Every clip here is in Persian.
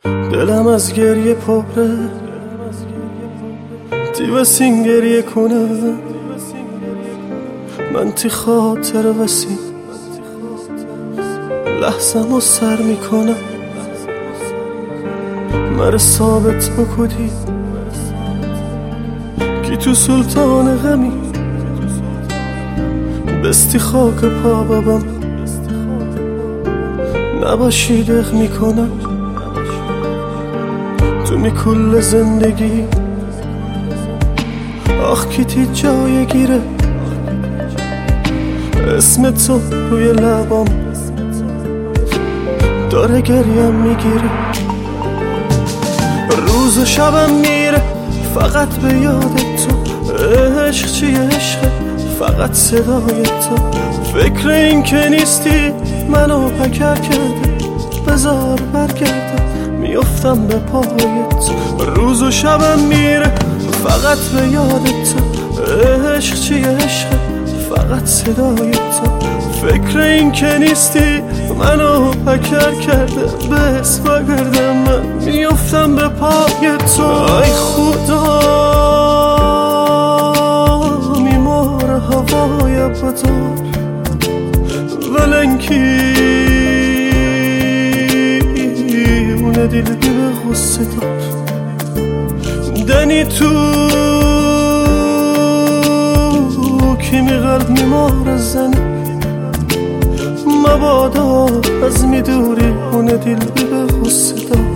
دلم از گریه پره دیوسین گریه کنه من تی خاطر وسی لحظم رو سر میکنم مر ثابت بکدی کی تو سلطان غمی بستی خاک پا بابم نباشی دق میکنم تو می کل زندگی آخ کیتی جای گیره اسم تو روی لبام داره گریم میگیره روز و شبم میره فقط به یاد تو عشق چیه عشقه فقط صدای تو فکر این که نیستی منو پکر کرده بذار برگردم میافتم به پایت روز و شبم میره فقط به یاد تو عشق چیه عشقه فقط صدای تو فکر این که نیستی منو پکر کرده بس بگردم من میافتم به پای تو ای خدا میمار هوای بدار ولنکی اون دل به غصه دار دنی تو کیمی قلب میمار از زنی مبادا از میدوری اون دل به غصه دار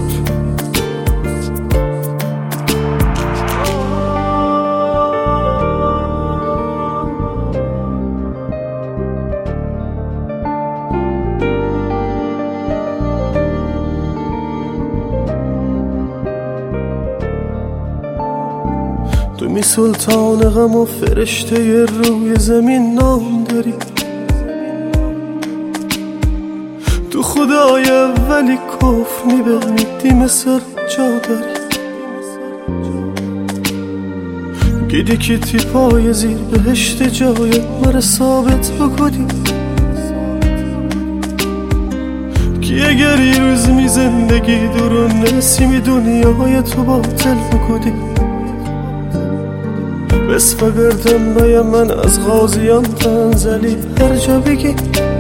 تو می سلطان غم و فرشته روی زمین نام داری تو خدای ولی کفر میبمیدی مثل جا داری گیدی که تی پای زیر بهشت جای مر ثابت بکدی کی اگر یه روز می زندگی دورون نسیمی دنیای تو باطل بکدی بس بگردم بایم من از غازیان تنزلی هر جا بگی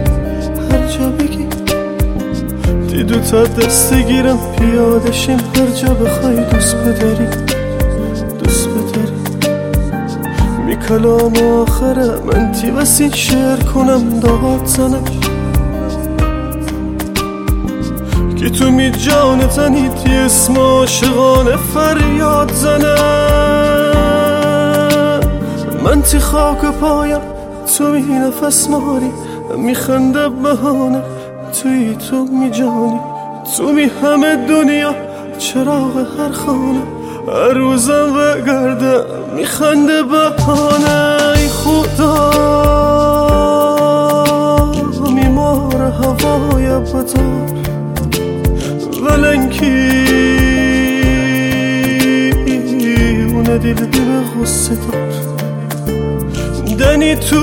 دیدو تا دست گیرم پیاده شیم هر جا بخوای دوست بداری می کلام آخره من تی وسین شعر کنم داد زنم که تو می جان تنی تی اسم عاشقانه فریاد زنم من تی خاک پایم تو می نفس ماری میخنده بهانه توی تو می جانی تو می همه دنیا چراغ هر خانه هر روزم بگردم میخنده بهانه ای خدا میمار هوای بدار ولنکی اون دل به غصه دار دنی تو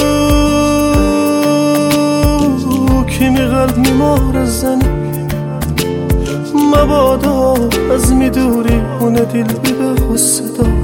کیمی قلب میمار از زنی مبادا از میدوری اون دل به غصه دار